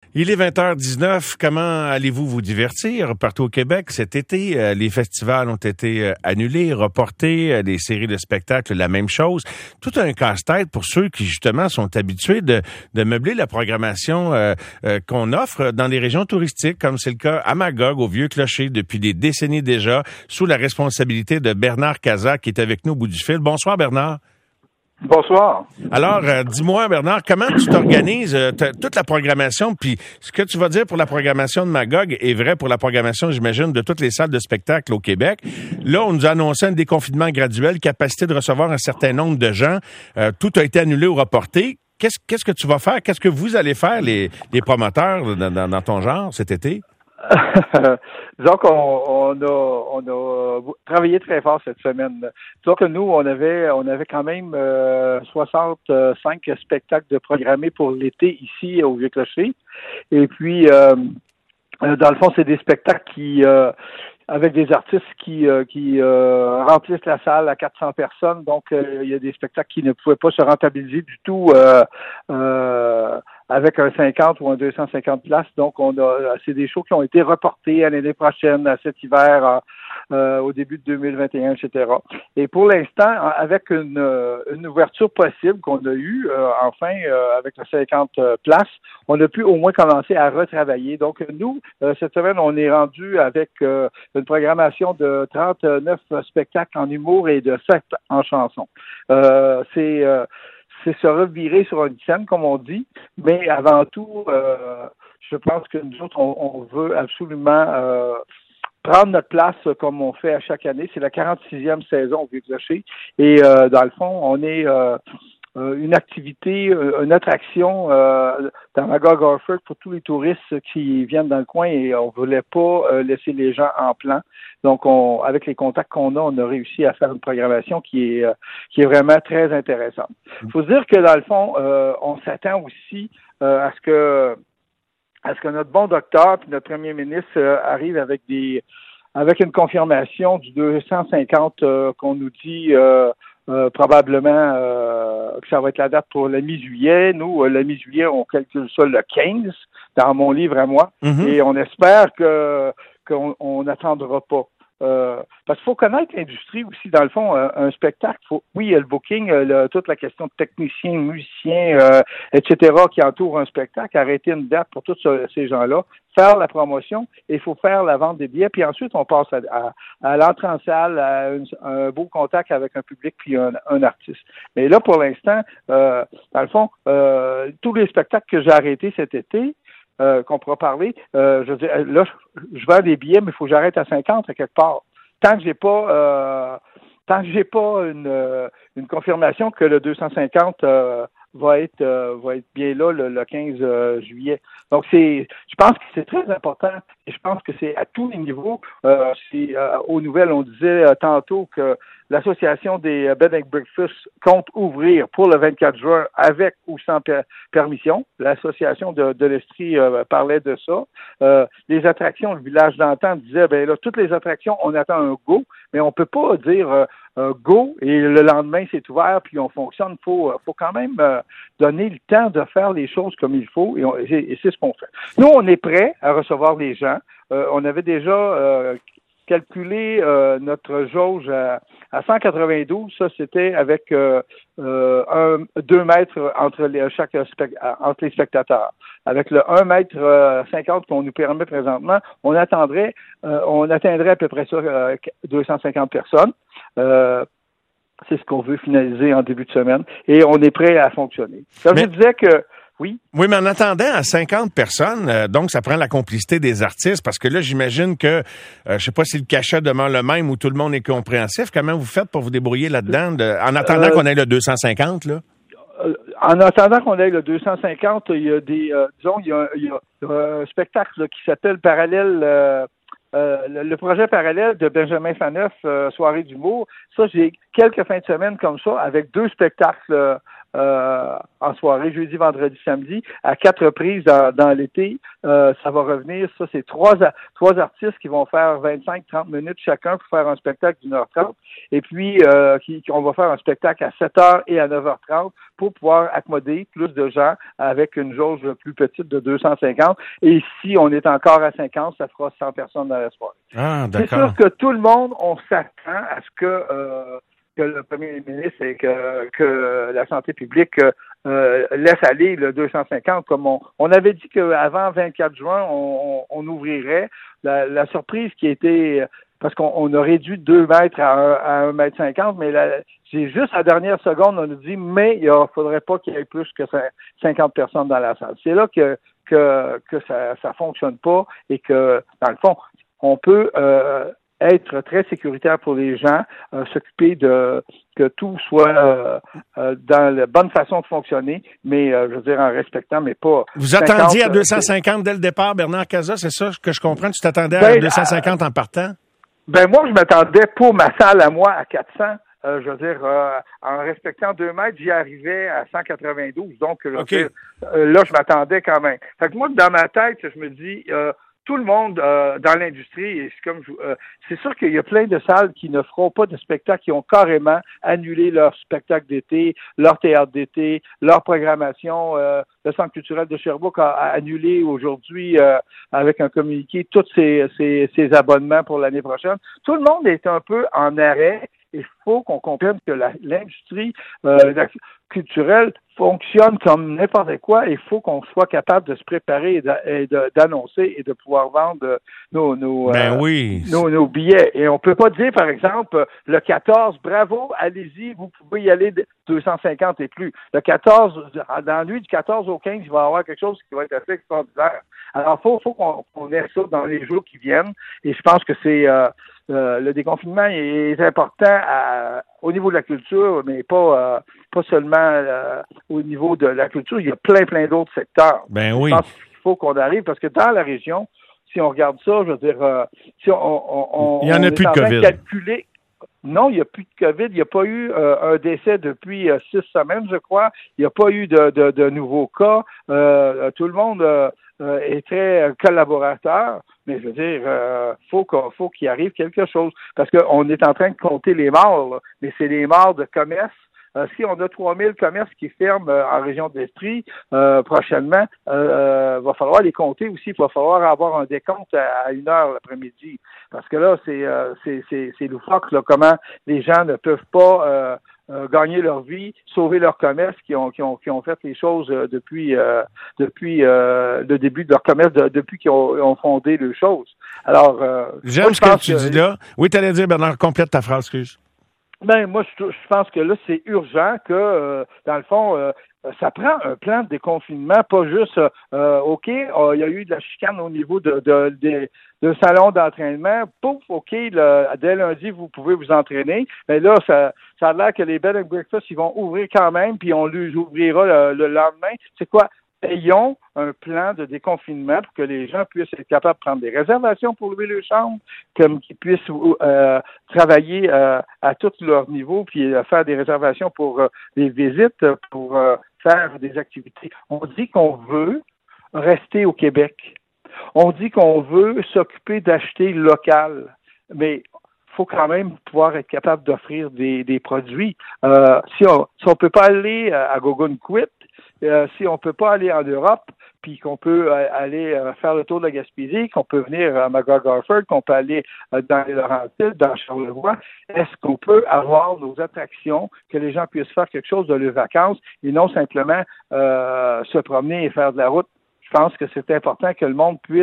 Il est 20h19. Comment allez-vous vous divertir partout au Québec cet été? Les festivals ont été annulés, reportés, les séries de spectacles, la même chose. Tout un casse-tête pour ceux qui, justement, sont habitués de meubler la programmation qu'on offre dans les régions touristiques, comme c'est le cas à Magog, au Vieux-Clocher, depuis des décennies déjà, sous la responsabilité de Bernard Cazat, qui est avec nous au bout du fil. Bonsoir, Bernard. Bonsoir. Alors, dis-moi, Bernard, comment tu t'organises toute la programmation, puis ce que tu vas dire pour la programmation de Magog est vrai pour la programmation, j'imagine, de toutes les salles de spectacle au Québec. Là, on nous a annoncé un déconfinement graduel, capacité de recevoir un certain nombre de gens. Tout a été annulé ou reporté. Qu'est-ce que tu vas faire? Qu'est-ce que vous allez faire, les promoteurs, dans ton genre, cet été? Disons qu'on a travaillé très fort cette semaine. Disons que nous, on avait quand même 65 spectacles de programmés pour l'été ici au Vieux-Clocher. Et puis, dans le fond, c'est des spectacles qui avec des artistes qui remplissent la salle à 400 personnes. Donc, il y a des spectacles qui ne pouvaient pas se rentabiliser du tout avec un 50 ou un 250 places. Donc, c'est des shows qui ont été reportés à l'année prochaine, à cet hiver, au début de 2021, etc. Et pour l'instant, avec une ouverture possible qu'on a eue, enfin, avec les 50 places, on a pu au moins commencer à retravailler. Donc, nous, cette semaine, on est rendu avec une programmation de 39 spectacles en humour et de 7 en chanson. C'est se revirer sur une scène, comme on dit, mais avant tout, je pense que nous autres, on veut absolument prendre notre place comme on fait à chaque année. C'est la 46e saison au Vieux-Clocher. Et dans le fond, on est une activité, une attraction dans Magog Orford pour tous les touristes qui viennent dans le coin et on voulait pas laisser les gens en plan. Donc, avec les contacts qu'on a, on a réussi à faire une programmation qui est vraiment très intéressante. Il faut se dire que dans le fond, on s'attend aussi à ce que notre bon docteur puis notre premier ministre arrive avec une confirmation du 250 qu'on nous dit probablement que ça va être la date pour la mi-juillet. Nous, la mi-juillet, on calcule ça le 15 dans mon livre à moi. Mm-hmm. Et on espère qu'on n'attendra pas. Parce qu'il faut connaître l'industrie aussi. Dans le fond, un spectacle, oui, il y a le booking, toute la question de techniciens, musiciens, etc. qui entourent un spectacle, arrêter une date pour tous ces gens-là, faire la promotion, et il faut faire la vente des billets, puis ensuite on passe à l'entrée en salle, à un beau contact avec un public puis un artiste. Mais là, pour l'instant, dans le fond, tous les spectacles que j'ai arrêtés cet été, qu'on pourra parler, je veux dire, là, je vends des billets, mais il faut que j'arrête à 50 à quelque part. Tant que j'ai pas une confirmation que le 250 va être bien là le 15 juillet. Donc je pense que c'est très important et je pense que c'est à tous les niveaux. Aux nouvelles, on disait tantôt que l'Association des Bed and Breakfast compte ouvrir pour le 24 juin avec ou sans permission. L'Association de l'Estrie parlait de ça. Les attractions, le village d'antan disait, ben là, toutes les attractions, on attend un go, mais on peut pas dire go et le lendemain c'est ouvert puis on fonctionne. Faut quand même donner le temps de faire les choses comme il faut et c'est ce qu'on fait. Nous, on est prêts à recevoir les gens. On avait déjà calculé notre jauge à 192. Ça, c'était avec 2 mètres entre les spectateurs. Avec le 1 mètre 50 qu'on nous permet présentement, on atteindrait à peu près ça 250 personnes. C'est ce qu'on veut finaliser en début de semaine et on est prêt à fonctionner. Comme je disais que oui. Oui, mais en attendant à 50 personnes, donc ça prend la complicité des artistes parce que là, j'imagine que, je sais pas si le cachet demeure le même ou tout le monde est compréhensif. Comment vous faites pour vous débrouiller là-dedans en attendant qu'on ait le 250, là? En attendant qu'on ait le 250, il y a il y a un spectacle là, qui s'appelle Parallèle. Le projet parallèle de Benjamin Faneuf, Soirée d'humour, ça, j'ai quelques fins de semaine comme ça, avec 2 spectacles en soirée, jeudi, vendredi, samedi, à 4 reprises dans l'été. Ça va revenir. Ça, c'est trois artistes qui vont faire 25-30 minutes chacun pour faire un spectacle d'1h30. Et puis, on va faire un spectacle à 7h et à 9h30 pour pouvoir accommoder plus de gens avec une jauge plus petite de 250. Et si on est encore à 50, ça fera 100 personnes dans la soirée. Ah, d'accord. C'est sûr que tout le monde, on s'attend à ce que le premier ministre et que la santé publique laisse aller le 250, comme on avait dit qu'avant 24 juin, on ouvrirait. La surprise qui était, parce qu'on a réduit 2 mètres à 1 mètre 50, mais c'est juste à la dernière seconde, on nous dit, mais il ne faudrait pas qu'il y ait plus que 50 personnes dans la salle. C'est là que ça fonctionne pas et que, dans le fond, on peut être très sécuritaire pour les gens, s'occuper de que tout soit dans la bonne façon de fonctionner, mais je veux dire en respectant, mais pas. Vous attendiez à 250 dès le départ, Bernard Cazat, c'est ça que je comprends? Tu t'attendais à 250 en partant? Ben moi, je m'attendais pour ma salle à moi à 400. Je veux dire, en respectant 2 mètres, j'y arrivais à 192. Donc, là, je m'attendais quand même. Fait que moi, dans ma tête, je me dis, tout le monde dans l'industrie, et c'est sûr qu'il y a plein de salles qui ne feront pas de spectacles, qui ont carrément annulé leur spectacle d'été, leur théâtre d'été, leur programmation. Le Centre culturel de Sherbrooke a annulé aujourd'hui, avec un communiqué, tous ses abonnements pour l'année prochaine. Tout le monde est un peu en arrêt. Il faut qu'on comprenne que l'industrie culturelle fonctionne comme n'importe quoi. Il faut qu'on soit capable de se préparer et d'annoncer et de pouvoir vendre nos billets. Et on peut pas dire, par exemple, le 14, bravo, allez-y, vous pouvez y aller 250 et plus. Le 14, dans la nuit du 14 au 15, il va y avoir quelque chose qui va être assez extraordinaire. Alors, faut qu'on ait ça dans les jours qui viennent. Et je pense que c'est le déconfinement est important au niveau de la culture, mais pas seulement au niveau de la culture. Il y a plein d'autres secteurs. Ben oui. Je pense qu'il faut qu'on arrive, parce que dans la région, si on regarde ça, je veux dire, si il n'y en a plus de COVID. Calculer, non, il n'y a plus de COVID. Il n'y a pas eu un décès depuis 6 semaines, je crois. Il n'y a pas eu de nouveaux cas. Tout le monde est très collaborateur. Mais je veux dire, faut qu'il arrive quelque chose. Parce qu'on est en train de compter les morts, là, mais c'est les morts de commerce. Si on a 3000 commerces qui ferment en région d'Estrie prochainement, va falloir les compter aussi. Il va falloir avoir un décompte à 1h l'après-midi. Parce que là, c'est loufoque, là, comment les gens ne peuvent pas gagner leur vie, sauver leur commerce, qui ont fait les choses depuis le début de leur commerce, depuis qu'ils ont fondé les choses. Alors, j'aime ce que tu dis là. Oui, tu allais dire, Bernard, complète ta phrase, excuse. Ben, moi, je pense que là, c'est urgent que, dans le fond, ça prend un plan de déconfinement, pas juste, OK, il y a eu de la chicane au niveau de salon d'entraînement. Pouf, OK, dès lundi, vous pouvez vous entraîner. Mais là, ça a l'air que les bed and breakfast, ils vont ouvrir quand même, puis on les ouvrira le lendemain. C'est quoi? Ayons un plan de déconfinement pour que les gens puissent être capables de prendre des réservations pour louer leur chambre, qu'ils puissent travailler à tous leurs niveaux, puis faire des réservations pour des visites, pour faire des activités. On dit qu'on veut rester au Québec. On dit qu'on veut s'occuper d'acheter local, mais faut quand même pouvoir être capable d'offrir des produits. Si on peut pas aller à Algonquin, si on peut pas aller en Europe, puis qu'on peut aller faire le tour de la Gaspésie, qu'on peut venir à McGraw-Garford, qu'on peut aller dans les Laurentides, dans Charlevoix, est-ce qu'on peut avoir nos attractions, que les gens puissent faire quelque chose de leurs vacances et non simplement se promener et faire de la route? Je pense que c'est important que le monde puisse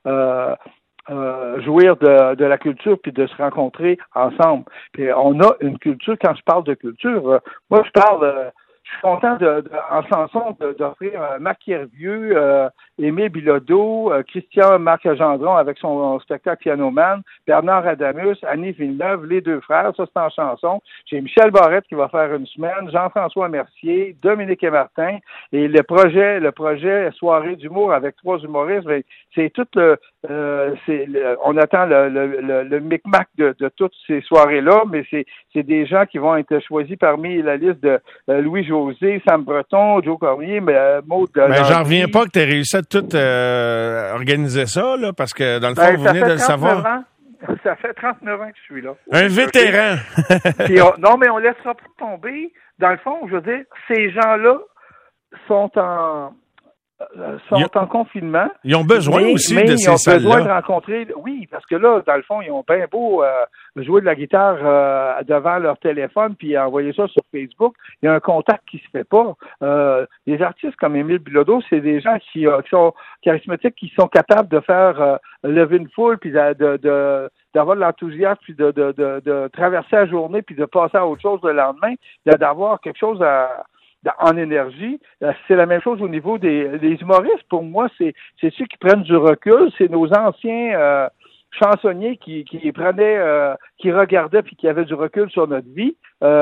jouir de la culture puis de se rencontrer ensemble. Puis on a une culture, quand je parle de culture, moi je suis content en chanson d'offrir Marc Hervieux, Émile Bilodeau, Christian Marc Gendron avec son spectacle Pianoman, Bernard Adamus, Annie Villeneuve, les deux frères, ça c'est en chanson. J'ai Michel Barrette qui va faire une semaine, Jean-François Mercier, Dominique et Martin, et le projet Soirée d'humour avec 3 humoristes, c'est tout On attend le micmac de toutes ces soirées-là, mais c'est des gens qui vont être choisis parmi la liste de Louis-José, Sam Breton, Joe Cormier, Maud. Mais j'en reviens pas que tu aies réussi à tout organiser ça, là, parce que dans le fond, vous venez de le savoir. Ça fait 39 ans que je suis là. Un vétéran. Non, mais on laissera pas tomber. Dans le fond, je veux dire, ces gens-là sont en confinement. Ils ont besoin aussi de ces salles-là. Ils ont besoin de rencontrer... Oui, parce que là, dans le fond, ils ont bien beau jouer de la guitare devant leur téléphone puis envoyer ça sur Facebook. Il y a un contact qui se fait pas. Les artistes comme Émile Bilodeau, c'est des gens qui sont charismatiques, qui sont capables de faire lever une foule puis d'avoir de l'enthousiasme puis de traverser la journée puis de passer à autre chose le lendemain, d'avoir quelque chose en énergie. C'est la même chose au niveau des humoristes. Pour moi, c'est ceux qui prennent du recul. C'est nos anciens chansonniers qui prenaient, qui regardaient puis qui avaient du recul sur notre vie.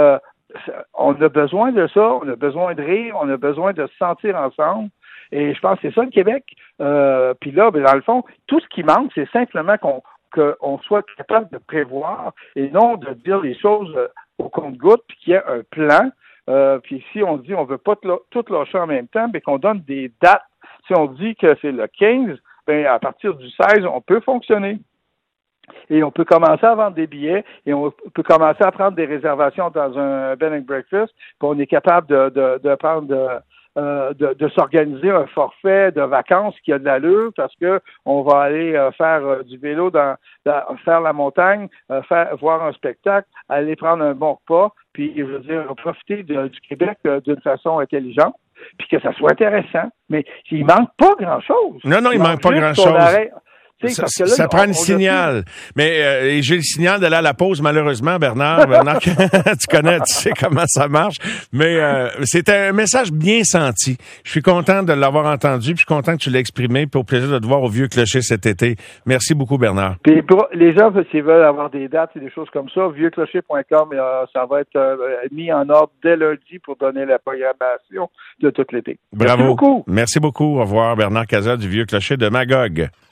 On a besoin de ça. On a besoin de rire. On a besoin de se sentir ensemble. Et je pense que c'est ça le Québec. Puis là, dans le fond, tout ce qui manque, c'est simplement qu'on soit capable de prévoir et non de dire les choses au compte-gouttes puis qu'il y ait un plan. Puis si on dit on veut pas tout lâcher en même temps, bien qu'on donne des dates. Si on dit que c'est le 15, bien à partir du 16, on peut fonctionner. Et on peut commencer à vendre des billets et on peut commencer à prendre des réservations dans un bed and breakfast. Puis on est capable de prendre de s'organiser un forfait de vacances qui a de l'allure parce que on va aller faire du vélo faire la montagne, voir un spectacle, aller prendre un bon repas, puis je veux dire profiter du Québec d'une façon intelligente, puis que ça soit intéressant. Mais il manque pas grand-chose. Non, il manque pas grand-chose. Ça prend le signal. Mais j'ai le signal d'aller à la pause, malheureusement, Bernard. Bernard, tu sais comment ça marche. Mais c'était un message bien senti. Je suis content de l'avoir entendu, puis je suis content que tu l'aies exprimé, puis au plaisir de te voir au Vieux Clocher cet été. Merci beaucoup, Bernard. Puis pour les gens, s'ils veulent avoir des dates et des choses comme ça, vieuxclocher.com, ça va être mis en ordre dès lundi pour donner la programmation de tout l'été. Bravo. Merci beaucoup. Merci beaucoup. Au revoir, Bernard Cazat du Vieux Clocher de Magog.